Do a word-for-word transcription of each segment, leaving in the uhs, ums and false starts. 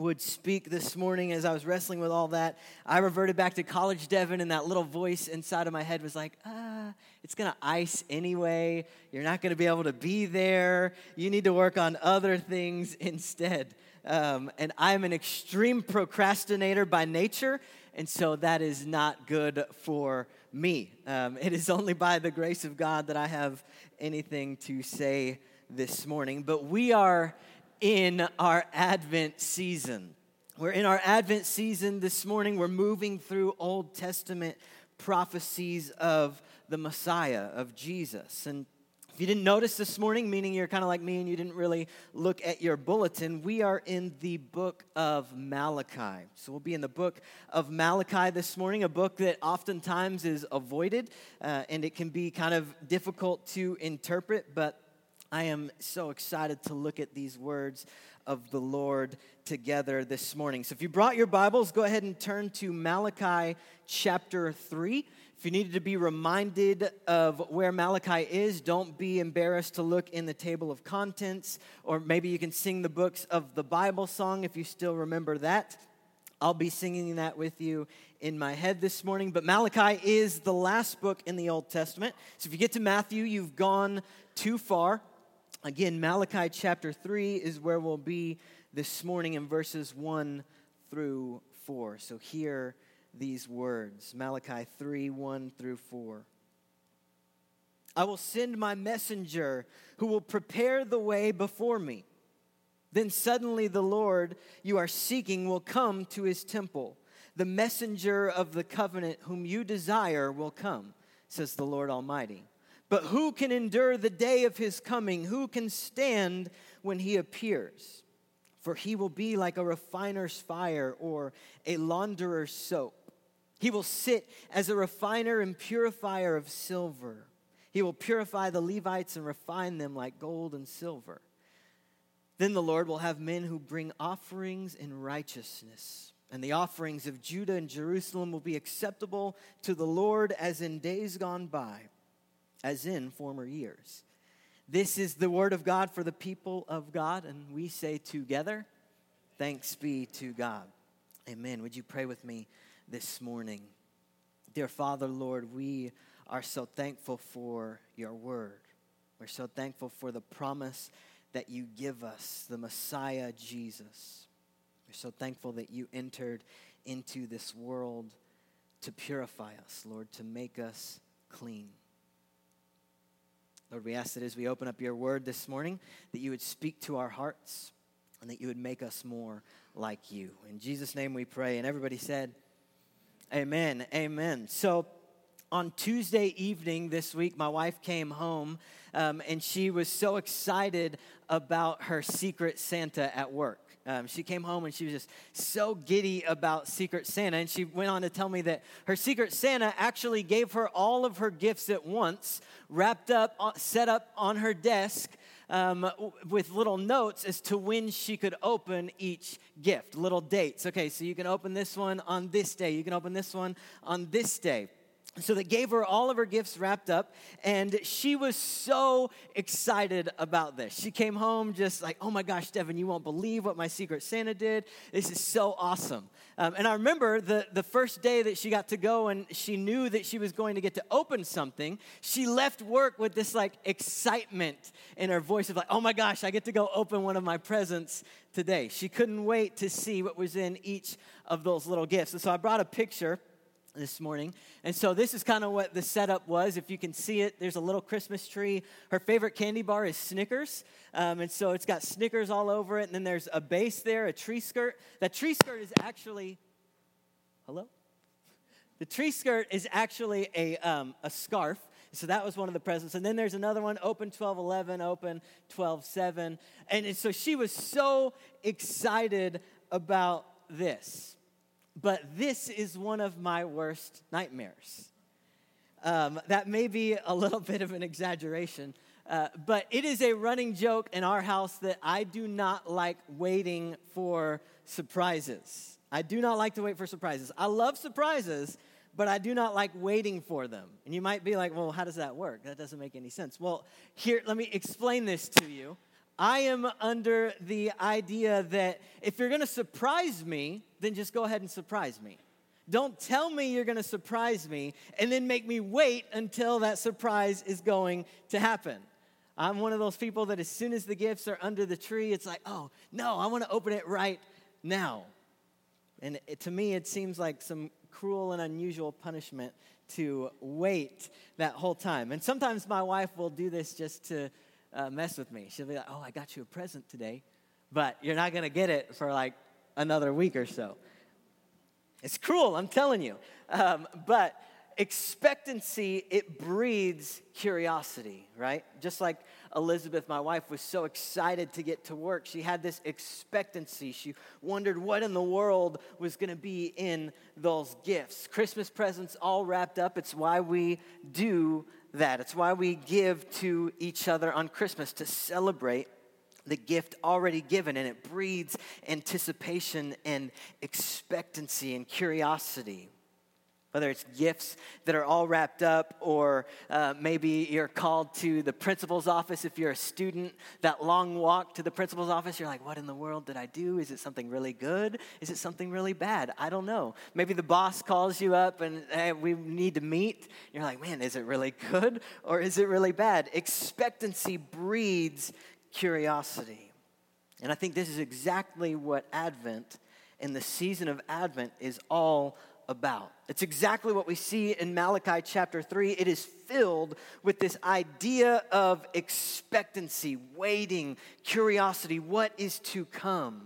would speak this morning as I was wrestling with all that. I reverted back to college Devin, and that little voice inside of my head was like, ah, it's going to ice anyway. You're not going to be able to be there. You need to work on other things instead. Um, and I'm an extreme procrastinator by nature, and so that is not good for me. Um, it is only by the grace of God that I have anything to say this morning. But we are in our Advent season. We're in our Advent season this morning. We're moving through Old Testament prophecies of the Messiah, of Jesus. And if you didn't notice this morning, meaning you're kind of like me and you didn't really look at your bulletin, we are in the book of Malachi. So we'll be in the book of Malachi this morning, a book that oftentimes is avoided, uh, and it can be kind of difficult to interpret, but I am so excited to look at these words of the Lord together this morning. So if you brought your Bibles, go ahead and turn to Malachi chapter three. If you needed to be reminded of where Malachi is, don't be embarrassed to look in the table of contents, or maybe you can sing the books of the Bible song if you still remember that. I'll be singing that with you in my head this morning. But Malachi is the last book in the Old Testament. So if you get to Matthew, you've gone too far. Again, Malachi chapter three is where we'll be this morning in verses one through four. So hear these words, Malachi three, one through four. I will send my messenger who will prepare the way before me. Then suddenly the Lord you are seeking will come to his temple. The messenger of the covenant whom you desire will come, says the Lord Almighty. But who can endure the day of his coming? Who can stand when he appears? For he will be like a refiner's fire or a launderer's soap. He will sit as a refiner and purifier of silver. He will purify the Levites and refine them like gold and silver. Then the Lord will have men who bring offerings in righteousness. And the offerings of Judah and Jerusalem will be acceptable to the Lord as in days gone by, as in former years. This is the word of God for the people of God, and we say together, thanks be to God. Amen. Would you pray with me this morning? Dear Father, Lord, we are so thankful for your word. We're so thankful for the promise that you give us, the Messiah, Jesus. We're so thankful that you entered into this world to purify us, Lord, to make us clean. Lord, we ask that as we open up your word this morning, that you would speak to our hearts and that you would make us more like you. In Jesus' name we pray. And everybody said, amen, amen. So on Tuesday evening this week, my wife came home um, and she was so excited about her Secret Santa at work. Um, she came home and she was just so giddy about Secret Santa. And she went on to tell me that her Secret Santa actually gave her all of her gifts at once, wrapped up, set up on her desk um, with little notes as to when she could open each gift, little dates. Okay, so you can open this one on this day. You can open this one on this day. So they gave her all of her gifts wrapped up, and she was so excited about this. She came home just like, oh my gosh, Devin, you won't believe what my Secret Santa did. This is so awesome. Um, and I remember the, the first day that she got to go and she knew that she was going to get to open something, she left work with this like excitement in her voice of like, oh my gosh, I get to go open one of my presents today. She couldn't wait to see what was in each of those little gifts. And so I brought a picture this morning. And so this is kind of what the setup was. If you can see it, there's a little Christmas tree. Her favorite candy bar is Snickers. Um, and so it's got Snickers all over it. And then there's a base there, a tree skirt. That tree skirt is actually, hello? The tree skirt is actually a, um, a scarf. So that was one of the presents. And then there's another one, open twelve eleven, open twelve seven. And so she was so excited about this. But this is one of my worst nightmares. Um, that may be a little bit of an exaggeration, uh, but it is a running joke in our house that I do not like waiting for surprises. I do not like to wait for surprises. I love surprises, but I do not like waiting for them. And you might be like, well, how does that work? That doesn't make any sense. Well, here, let me explain this to you. I am under the idea that if you're going to surprise me, then just go ahead and surprise me. Don't tell me you're going to surprise me and then make me wait until that surprise is going to happen. I'm one of those people that as soon as the gifts are under the tree, it's like, oh, no, I want to open it right now. And it, to me, it seems like some cruel and unusual punishment to wait that whole time. And sometimes my wife will do this just to uh, mess with me. She'll be like, oh, I got you a present today, but you're not going to get it for like another week or so. It's cruel, I'm telling you. Um, but expectancy, it breeds curiosity, right? Just like Elizabeth, my wife, was so excited to get to work. She had this expectancy. She wondered what in the world was going to be in those gifts. Christmas presents all wrapped up. It's why we do that. It's why we give to each other on Christmas, to celebrate the gift already given, and it breeds anticipation and expectancy and curiosity. Whether it's gifts that are all wrapped up, or uh, maybe you're called to the principal's office if you're a student, that long walk to the principal's office, you're like, what in the world did I do? Is it something really good? Is it something really bad? I don't know. Maybe the boss calls you up and, hey, we need to meet. You're like, man, is it really good or is it really bad? Expectancy breeds curiosity. And I think this is exactly what Advent and the season of Advent is all about. It's exactly what we see in Malachi chapter three. It is filled with this idea of expectancy, waiting, curiosity, what is to come.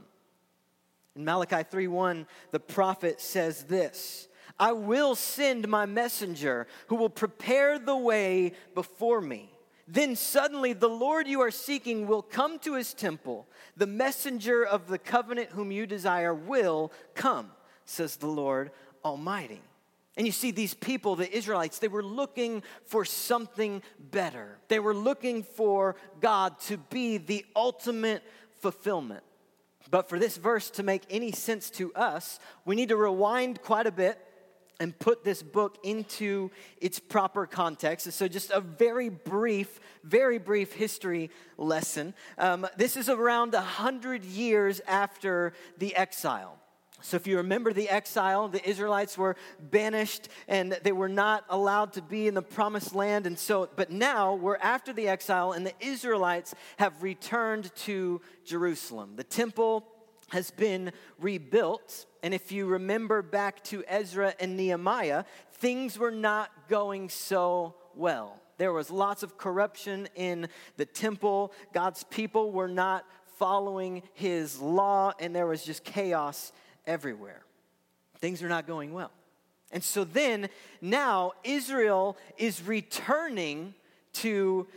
In Malachi three one, the prophet says this, I will send my messenger who will prepare the way before me. Then suddenly the Lord you are seeking will come to his temple. The messenger of the covenant whom you desire will come, says the Lord Almighty. And you see, these people, the Israelites, they were looking for something better. They were looking for God to be the ultimate fulfillment. But for this verse to make any sense to us, we need to rewind quite a bit and put this book into its proper context. So just a very brief, very brief history lesson. Um, this is around one hundred years after the exile. So if you remember the exile, the Israelites were banished and they were not allowed to be in the promised land. And so, but now we're after the exile and the Israelites have returned to Jerusalem. The temple has been rebuilt. And if you remember back to Ezra and Nehemiah, things were not going so well. There was lots of corruption in the temple. God's people were not following his law, and there was just chaos everywhere. Things are not going well. And so then, now Israel is returning to,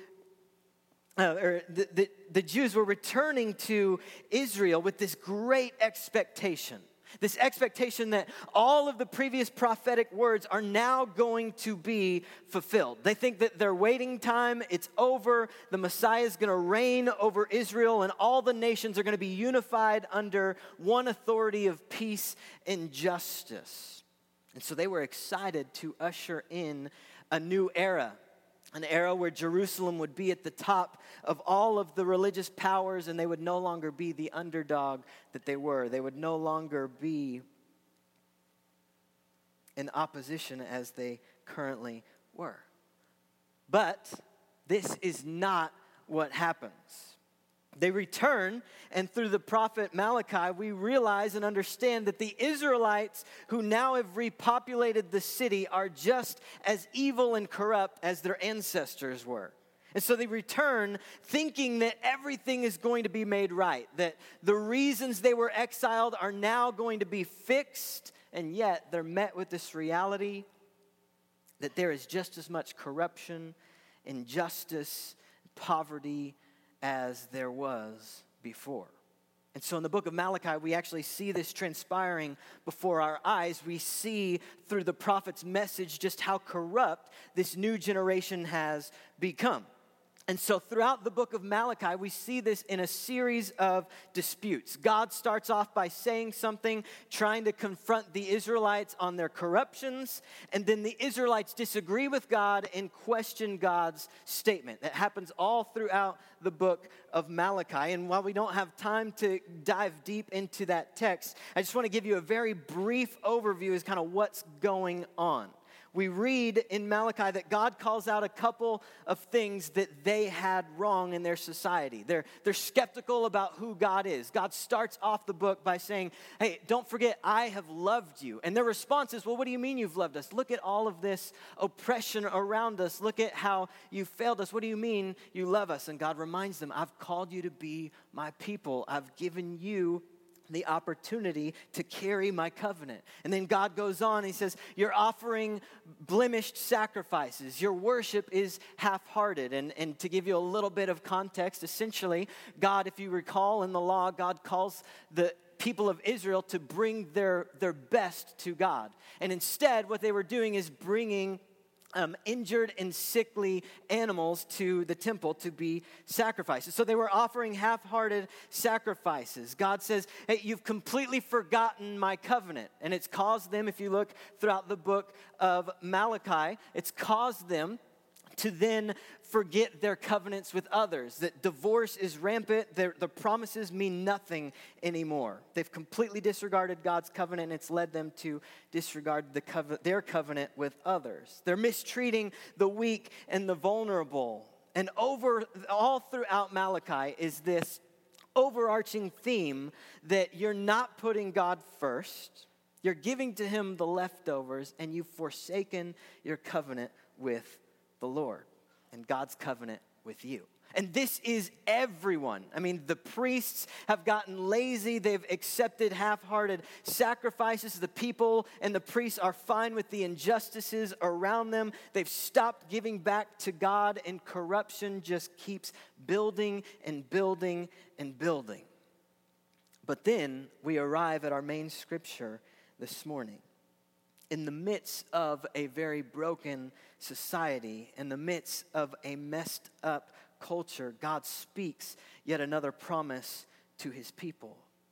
uh, or the, the, the Jews were returning to Israel with this great expectation. This expectation that all of the previous prophetic words are now going to be fulfilled. They think that their waiting time, it's over. The Messiah is going to reign over Israel, and all the nations are going to be unified under one authority of peace and justice. And so they were excited to usher in a new era. An era where Jerusalem would be at the top of all of the religious powers, and they would no longer be the underdog that they were. They would no longer be in opposition as they currently were. But this is not what happens. They return, and through the prophet Malachi, we realize and understand that the Israelites who now have repopulated the city are just as evil and corrupt as their ancestors were. And so they return thinking that everything is going to be made right, that the reasons they were exiled are now going to be fixed, and yet they're met with this reality that there is just as much corruption, injustice, poverty as there was before. And so in the book of Malachi, we actually see this transpiring before our eyes. We see through the prophet's message just how corrupt this new generation has become. And so throughout the book of Malachi, we see this in a series of disputes. God starts off by saying something, trying to confront the Israelites on their corruptions, and then the Israelites disagree with God and question God's statement. That happens all throughout the book of Malachi. And while we don't have time to dive deep into that text, I just want to give you a very brief overview as kind of what's going on. We read in Malachi that God calls out a couple of things that they had wrong in their society. They're, they're skeptical about who God is. God starts off the book by saying, hey, don't forget, I have loved you. And their response is, well, what do you mean you've loved us? Look at all of this oppression around us. Look at how you failed us. What do you mean you love us? And God reminds them, I've called you to be my people. I've given you the opportunity to carry my covenant. And then God goes on, he says, you're offering blemished sacrifices. Your worship is half-hearted. And, and to give you a little bit of context, essentially, God, if you recall in the law, God calls the people of Israel to bring their, their best to God. And instead, what they were doing is bringing Um, injured and sickly animals to the temple to be sacrificed. So they were offering half-hearted sacrifices. God says, hey, you've completely forgotten my covenant. And it's caused them, if you look throughout the book of Malachi, it's caused them to then forget their covenants with others, that divorce is rampant, their, the promises mean nothing anymore. They've completely disregarded God's covenant, and it's led them to disregard the covenant, their covenant with others. They're mistreating the weak and the vulnerable. And over all throughout Malachi is this overarching theme that you're not putting God first, you're giving to him the leftovers, and you've forsaken your covenant with the Lord and God's covenant with you. And this is everyone. I mean, the priests have gotten lazy. They've accepted half-hearted sacrifices. The people and the priests are fine with the injustices around them. They've stopped giving back to God, and corruption just keeps building and building and building. But then we arrive at our main scripture this morning. In the midst of a very broken society, in the midst of a messed up culture, God speaks yet another promise to his people.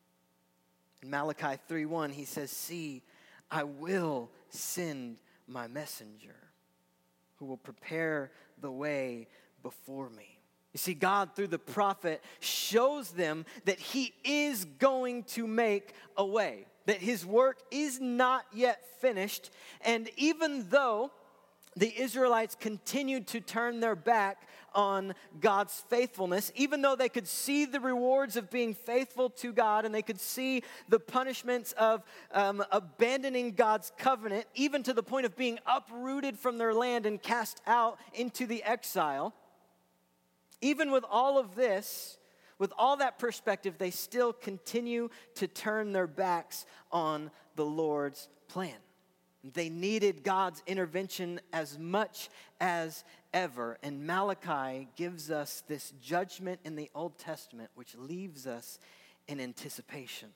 In Malachi three one, he says, see, I will send my messenger who will prepare the way before me. You see, God, through the prophet, shows them that he is going to make a way, that his work is not yet finished. And even though the Israelites continued to turn their back on God's faithfulness, even though they could see the rewards of being faithful to God, and they could see the punishments of um, abandoning God's covenant, even to the point of being uprooted from their land and cast out into the exile, even with all of this, with all that perspective, they still continue to turn their backs on the Lord's plan. They needed God's intervention as much as ever. And Malachi gives us this judgment in the Old Testament, which leaves us in anticipation.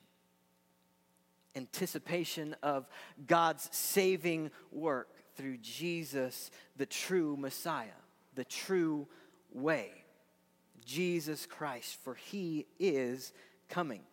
Anticipation of God's saving work through Jesus, the true Messiah, the true way. Jesus Christ, for he is coming.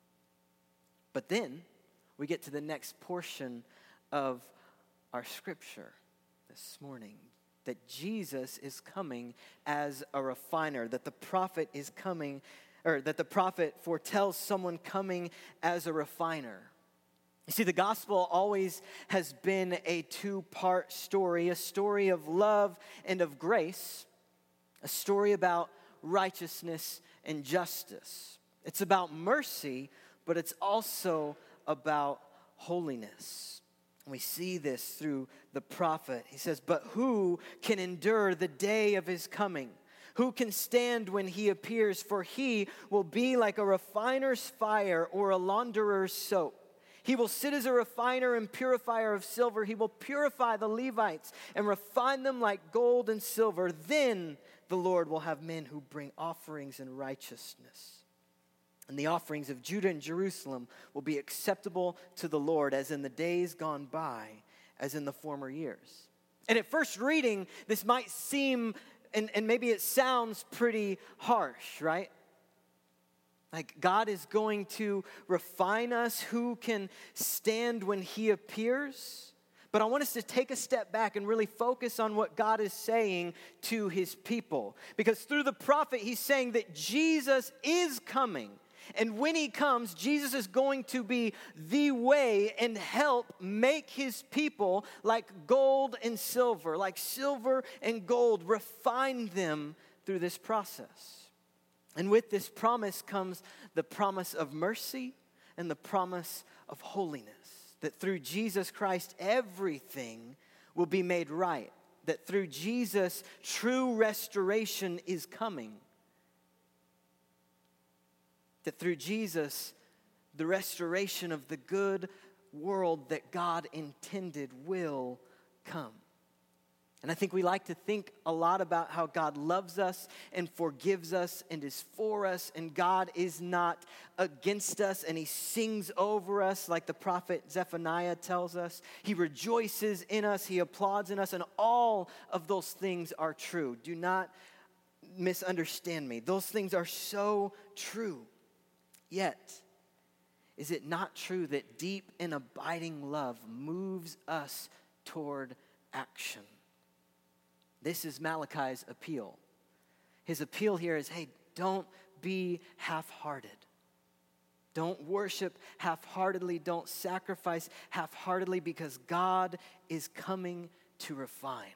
But then we get to the next portion of our scripture this morning, that Jesus is coming as a refiner, that the prophet is coming, or that the prophet foretells someone coming as a refiner. You see, the gospel always has been a two-part story, a story of love and of grace, a story about righteousness and justice. It's about mercy, but it's also about holiness. We see this through the prophet. He says, but who can endure the day of his coming? Who can stand when he appears? For he will be like a refiner's fire or a launderer's soap. He will sit as a refiner and purifier of silver. He will purify the Levites and refine them like gold and silver. Then the Lord will have men who bring offerings in righteousness. And the offerings of Judah and Jerusalem will be acceptable to the Lord, as in the days gone by, as in the former years. And at first reading, this might seem and, and maybe it sounds pretty harsh, right? Like God is going to refine us. Who can stand when he appears? But I want us to take a step back and really focus on what God is saying to his people. Because through the prophet, he's saying that Jesus is coming. And when he comes, Jesus is going to be the way and help make his people like gold and silver, like silver and gold, refine them through this process. And with this promise comes the promise of mercy and the promise of holiness. That through Jesus Christ, everything will be made right. That through Jesus, true restoration is coming. That through Jesus, the restoration of the good world that God intended will come. And I think we like to think a lot about how God loves us and forgives us and is for us, and God is not against us, and he sings over us like the prophet Zephaniah tells us. He rejoices in us, he applauds in us, and all of those things are true. Do not misunderstand me. Those things are so true. Yet, is it not true that deep and abiding love moves us toward action? This is Malachi's appeal. His appeal here is, hey, don't be half-hearted. Don't worship half-heartedly. Don't sacrifice half-heartedly, because God is coming to refine.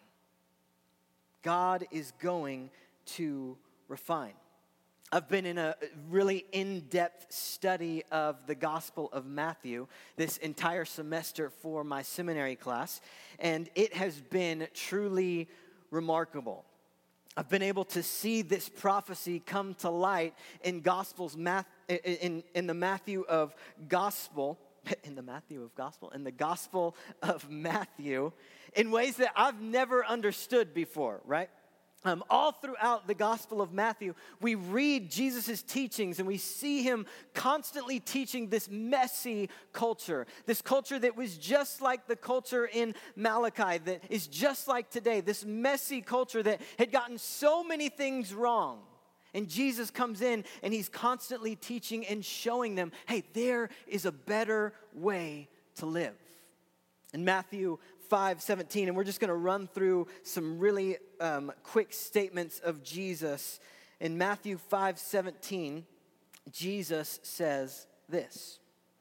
God is going to refine. I've been in a really in-depth study of the Gospel of Matthew this entire semester for my seminary class, and it has been truly remarkable. I've been able to see this prophecy come to light in Gospels, math, in, in the Matthew of Gospel, in the Matthew of Gospel, in the Gospel of Matthew, in ways that I've never understood before, right? Um, all throughout the Gospel of Matthew, we read Jesus' teachings and we see him constantly teaching this messy culture. This culture that was just like the culture in Malachi, that is just like today. This messy culture that had gotten so many things wrong. And Jesus comes in and he's constantly teaching and showing them, hey, there is a better way to live. In Matthew five seventeen, and we're just going to run through some really um, quick statements of Jesus. In Matthew five seventeen, Jesus says this: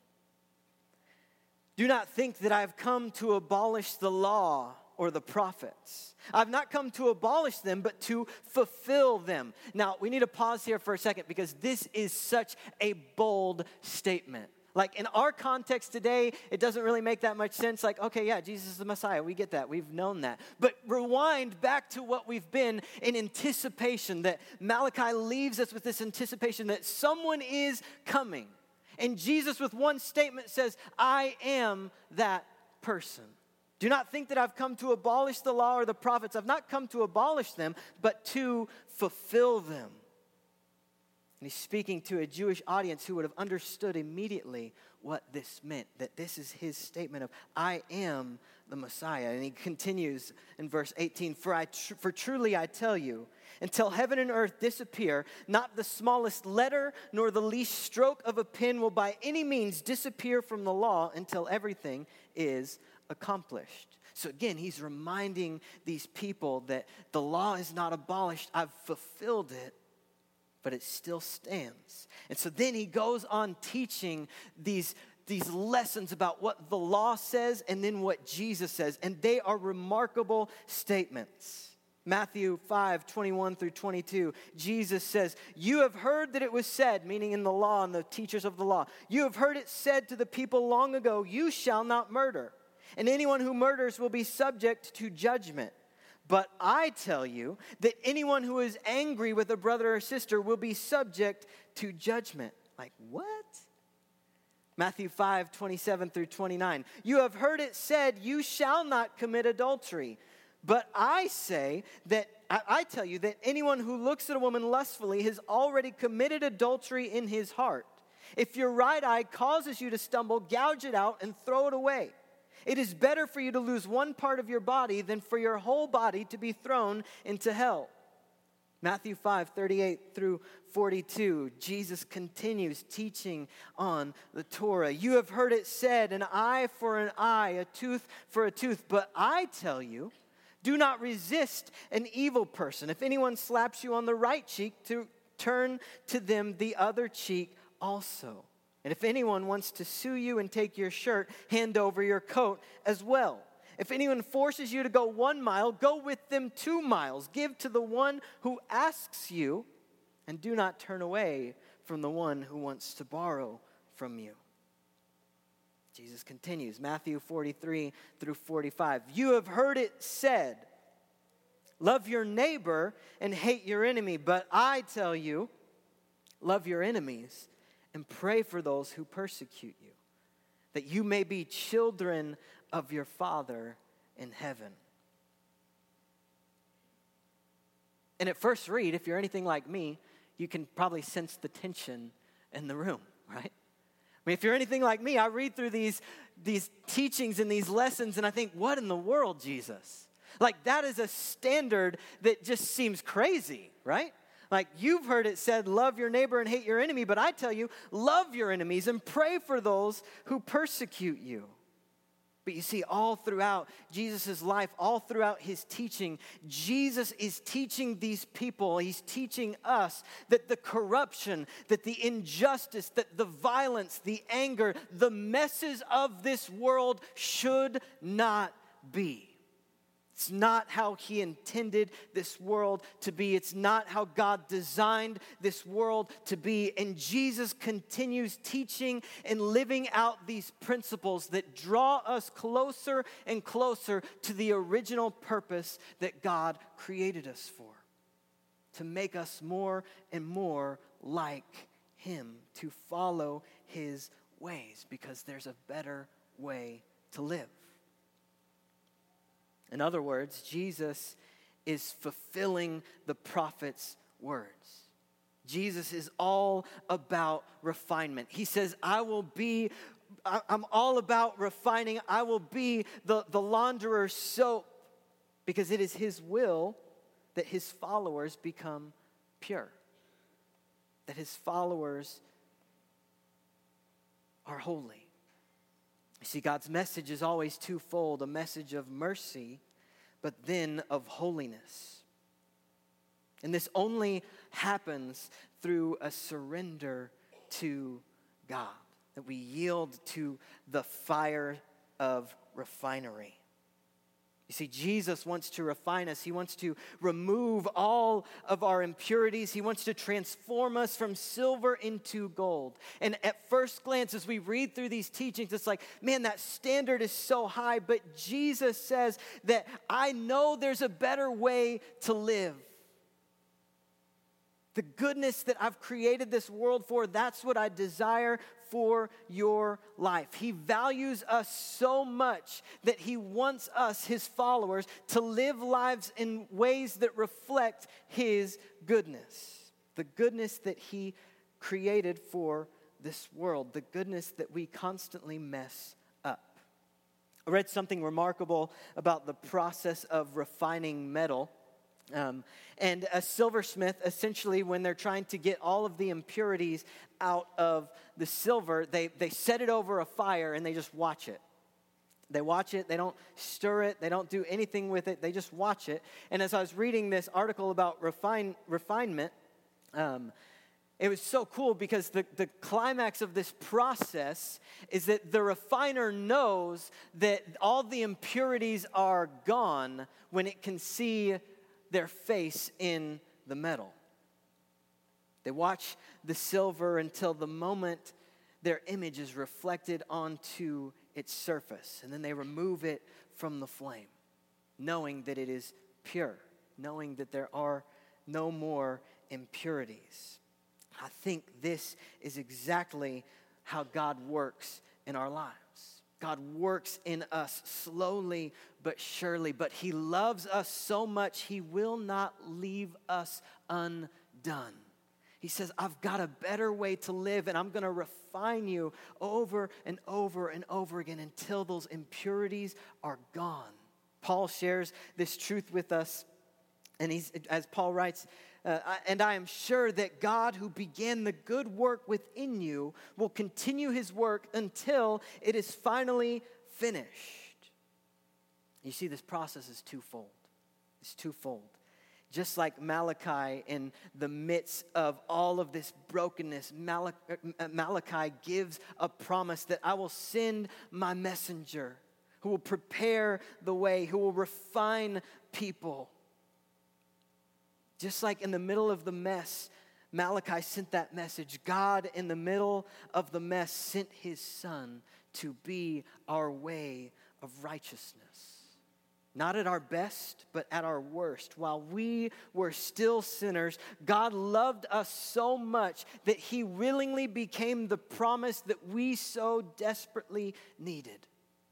"Do not think that I have come to abolish the law or the prophets. I've not come to abolish them, but to fulfill them." Now, we need to pause here for a second, because this is such a bold statement. Like in our context today, it doesn't really make that much sense. Like, okay, yeah, Jesus is the Messiah. We get that. We've known that. But rewind back to what we've been in anticipation, that Malachi leaves us with this anticipation that someone is coming. And Jesus with one statement says, I am that person. Do not think that I've come to abolish the law or the prophets. I've not come to abolish them, but to fulfill them. And he's speaking to a Jewish audience who would have understood immediately what this meant, that this is his statement of, I am the Messiah. And he continues in verse eighteen, for, I tr- for truly I tell you, until heaven and earth disappear, not the smallest letter nor the least stroke of a pen will by any means disappear from the law until everything is accomplished. So again, he's reminding these people that the law is not abolished. I've fulfilled it, but it still stands. And so then he goes on teaching these, these lessons about what the law says and then what Jesus says. And they are remarkable statements. Matthew five, twenty-one through twenty-two, Jesus says, you have heard that it was said, meaning in the law and the teachers of the law, you have heard it said to the people long ago, you shall not murder. And anyone who murders will be subject to judgment. But I tell you that anyone who is angry with a brother or sister will be subject to judgment. Like, what? Matthew five, twenty-seven through twenty-nine. You have heard it said, you shall not commit adultery. But I say that, I, I tell you that anyone who looks at a woman lustfully has already committed adultery in his heart. If your right eye causes you to stumble, gouge it out and throw it away. It is better for you to lose one part of your body than for your whole body to be thrown into hell. Matthew five, thirty-eight through forty-two, Jesus continues teaching on the Torah. You have heard it said, an eye for an eye, a tooth for a tooth. But I tell you, do not resist an evil person. If anyone slaps you on the right cheek, to turn to them the other cheek also. And if anyone wants to sue you and take your shirt, hand over your coat as well. If anyone forces you to go one mile, go with them two miles. Give to the one who asks you, and do not turn away from the one who wants to borrow from you. Jesus continues, Matthew forty-three through forty-five. You have heard it said, love your neighbor and hate your enemy. But I tell you, love your enemies and pray for those who persecute you, that you may be children of your Father in heaven. And at first read, if you're anything like me, you can probably sense the tension in the room, right? I mean, if you're anything like me, I read through these, these teachings and these lessons and I think, what in the world, Jesus? Like, that is a standard that just seems crazy, right? Like, you've heard it said, love your neighbor and hate your enemy, but I tell you, love your enemies and pray for those who persecute you. But you see, all throughout Jesus' life, all throughout his teaching, Jesus is teaching these people, he's teaching us that the corruption, that the injustice, that the violence, the anger, the messes of this world should not be. It's not how he intended this world to be. It's not how God designed this world to be. And Jesus continues teaching and living out these principles that draw us closer and closer to the original purpose that God created us for. To make us more and more like him, to follow his ways, because there's a better way to live. In other words, Jesus is fulfilling the prophet's words. Jesus is all about refinement. He says, I will be, I'm all about refining. I will be the, the launderer's soap, because it is his will that his followers become pure. That his followers are holy. You see, God's message is always twofold, a message of mercy, but then of holiness. And this only happens through a surrender to God, that we yield to the fire of refinery. You see, Jesus wants to refine us. He wants to remove all of our impurities. He wants to transform us from silver into gold. And at first glance, as we read through these teachings, it's like, man, that standard is so high. But Jesus says that I know there's a better way to live. The goodness that I've created this world for, that's what I desire for your life. He values us so much that he wants us, his followers, to live lives in ways that reflect his goodness. The goodness that he created for this world. The goodness that we constantly mess up. I read something remarkable about the process of refining metal. Um, and a silversmith, essentially, when they're trying to get all of the impurities out of the silver, they, they set it over a fire and they just watch it. They watch it, they don't stir it, they don't do anything with it, they just watch it. And as I was reading this article about refine, refinement, um, it was so cool because the, the climax of this process is that the refiner knows that all the impurities are gone when it can see their face in the metal. They watch the silver until the moment their image is reflected onto its surface, and then they remove it from the flame, knowing that it is pure, knowing that there are no more impurities. I think this is exactly how God works in our lives. God works in us slowly but surely, but he loves us so much he will not leave us undone. He says, I've got a better way to live, and I'm going to refine you over and over and over again until those impurities are gone. Paul shares this truth with us And he's, as Paul writes, uh, and I am sure that God who began the good work within you will continue his work until it is finally finished. You see, this process is twofold. It's twofold. Just like Malachi, in the midst of all of this brokenness, Malachi gives a promise that I will send my messenger who will prepare the way, who will refine people. Just like in the middle of the mess, Malachi sent that message. God, in the middle of the mess, sent his son to be our way of righteousness. Not at our best, but at our worst. While we were still sinners, God loved us so much that he willingly became the promise that we so desperately needed.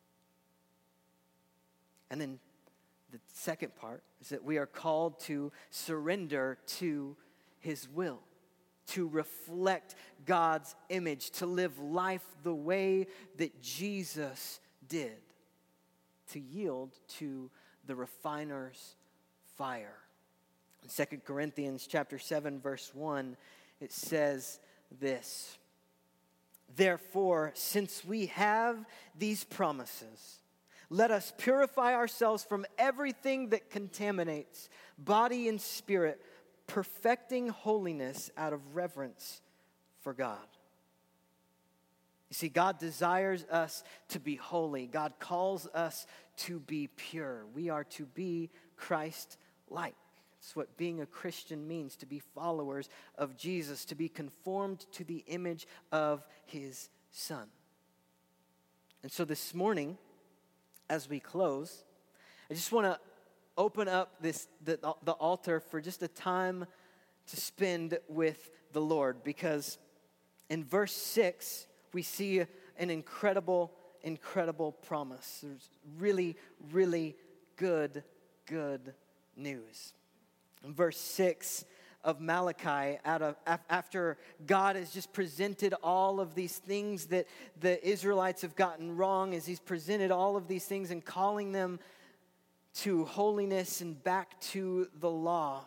And then the second part is that we are called to surrender to his will, to reflect God's image, to live life the way that Jesus did, to yield to the refiner's fire. In Second Corinthians chapter seven, verse one, it says this: therefore, since we have these promises, let us purify ourselves from everything that contaminates body and spirit, perfecting holiness out of reverence for God. You see, God desires us to be holy. God calls us to be pure. We are to be Christ-like. That's what being a Christian means, to be followers of Jesus, to be conformed to the image of his Son. And so this morning, as we close, I just want to open up this the, the altar for just a time to spend with the Lord, because in verse six, we see an incredible, incredible promise. There's really, really good, good news. In verse six of Malachi, out of, after God has just presented all of these things that the Israelites have gotten wrong, as he's presented all of these things and calling them to holiness and back to the law,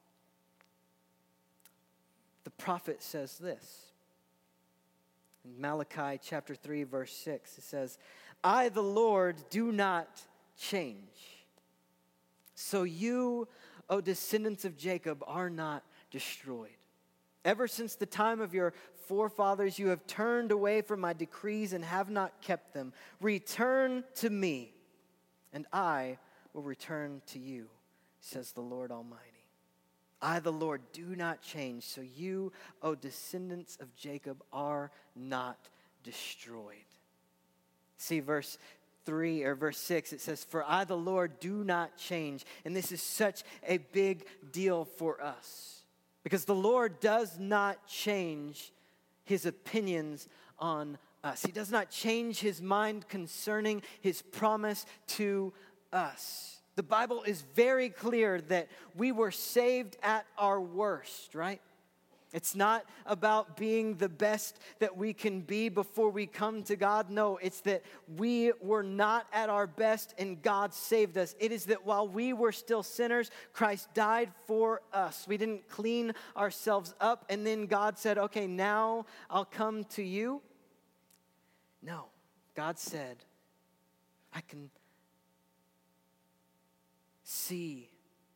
the prophet says this. In Malachi chapter three, verse six, it says, I, the Lord, do not change. So you, O descendants of Jacob, are not destroyed. Ever since the time of your forefathers, you have turned away from my decrees and have not kept them. Return to me, and I will return to you, says the Lord Almighty. I, the Lord, do not change. So you, O descendants of Jacob, are not destroyed. See verse three or verse six, it says, for I, the Lord, do not change. And this is such a big deal for us, because the Lord does not change his opinions on us. He does not change his mind concerning his promise to us. The Bible is very clear that we were saved at our worst, right? It's not about being the best that we can be before we come to God. No, it's that we were not at our best and God saved us. It is that while we were still sinners, Christ died for us. We didn't clean ourselves up and then God said, okay, now I'll come to you. No, God said, I can see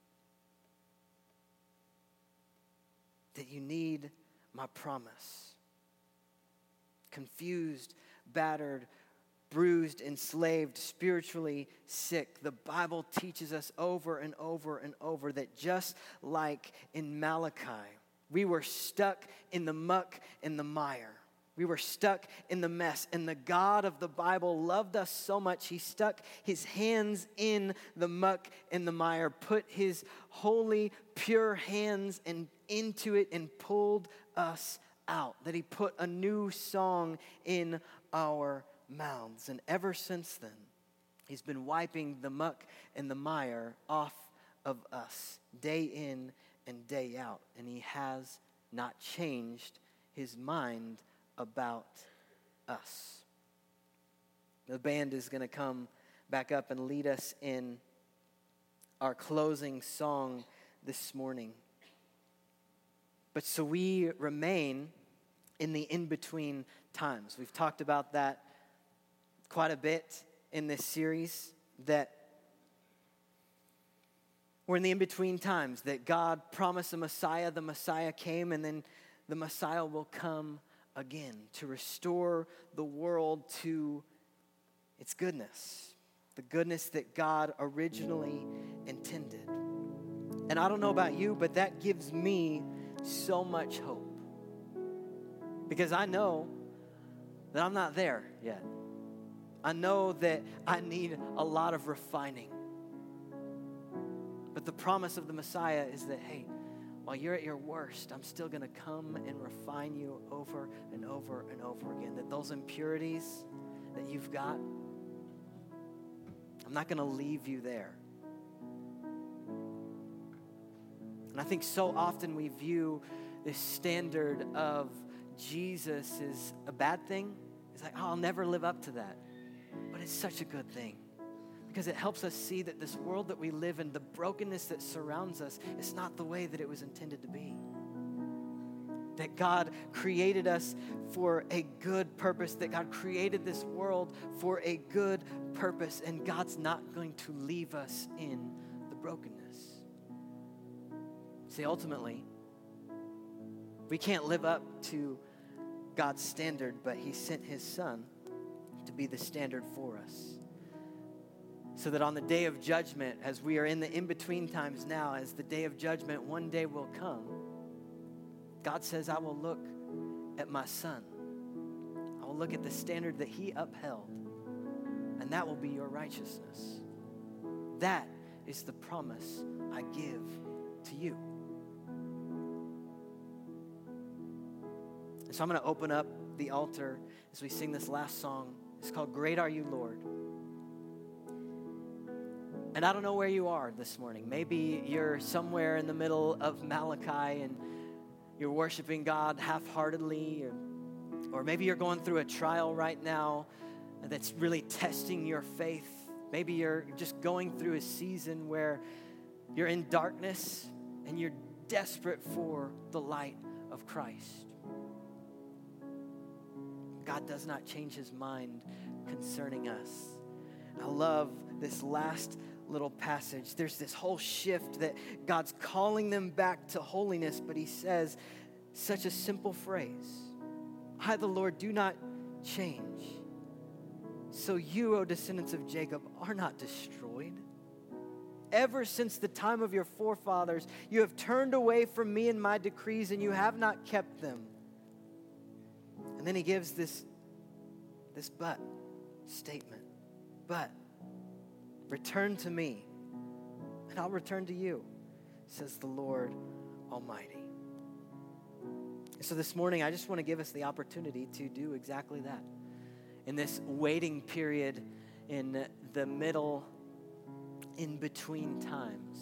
that you need my promise. Confused, battered, bruised, enslaved, spiritually sick. The Bible teaches us over and over and over that just like in Malachi, we were stuck in the muck and the mire. We were stuck in the mess, and the God of the Bible loved us so much, he stuck his hands in the muck and the mire, put his holy, pure hands and into it and pulled us out, that he put a new song in our mouths. And ever since then, he's been wiping the muck and the mire off of us day in and day out, and he has not changed his mind about us. The band is going to come back up and lead us in our closing song this morning. But so we remain in the in-between times. We've talked about that quite a bit in this series, that we're in the in-between times, that God promised a Messiah, the Messiah came, and then the Messiah will come again to restore the world to its goodness, the goodness that God originally intended. And I don't know about you, but that gives me so much hope, because I know that I'm not there yet. I know that I need a lot of refining. But the promise of the Messiah is that, hey, while you're at your worst, I'm still going to come and refine you over and over and over again. That those impurities that you've got, I'm not going to leave you there. And I think so often we view this standard of Jesus as a bad thing. It's like, oh, I'll never live up to that. But it's such a good thing, because it helps us see that this world that we live in, the brokenness that surrounds us, is not the way that it was intended to be. That God created us for a good purpose, that God created this world for a good purpose, and God's not going to leave us in the brokenness. See, ultimately, we can't live up to God's standard, but He sent His Son to be the standard for us. So that on the day of judgment, as we are in the in-between times now, as the day of judgment one day will come, God says, I will look at my Son. I will look at the standard that He upheld, and that will be your righteousness. That is the promise I give to you. And so I'm going to open up the altar as we sing this last song. It's called Great Are You, Lord. And I don't know where you are this morning. Maybe you're somewhere in the middle of Malachi and you're worshiping God half-heartedly, or, or maybe you're going through a trial right now that's really testing your faith. Maybe you're just going through a season where you're in darkness and you're desperate for the light of Christ. God does not change His mind concerning us. I love this last little passage. There's this whole shift that God's calling them back to holiness, but He says such a simple phrase: I, the Lord, do not change. So you, O descendants of Jacob, are not destroyed. Ever since the time of your forefathers, you have turned away from me and my decrees, and you have not kept them. And then He gives this, this but statement. But return to me, and I'll return to you, says the Lord Almighty. So this morning, I just want to give us the opportunity to do exactly that. In this waiting period, in the middle, in between times,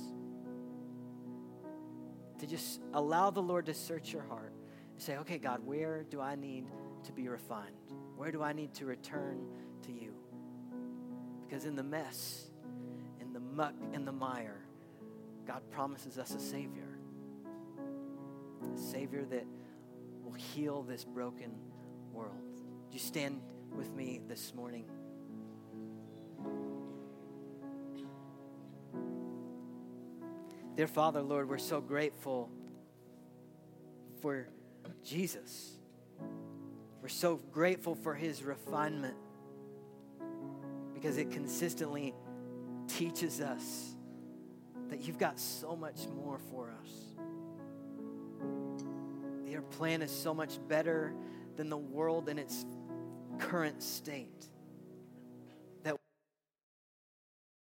to just allow the Lord to search your heart and say, okay, God, where do I need to be refined? Where do I need to return to you? Because in the mess, in the muck and the mire, God promises us a Savior. A Savior that will heal this broken world. Would you stand with me this morning? Dear Father, Lord, we're so grateful for Jesus. We're so grateful for His refinement, because it consistently teaches us that you've got so much more for us. Your plan is so much better than the world in its current state.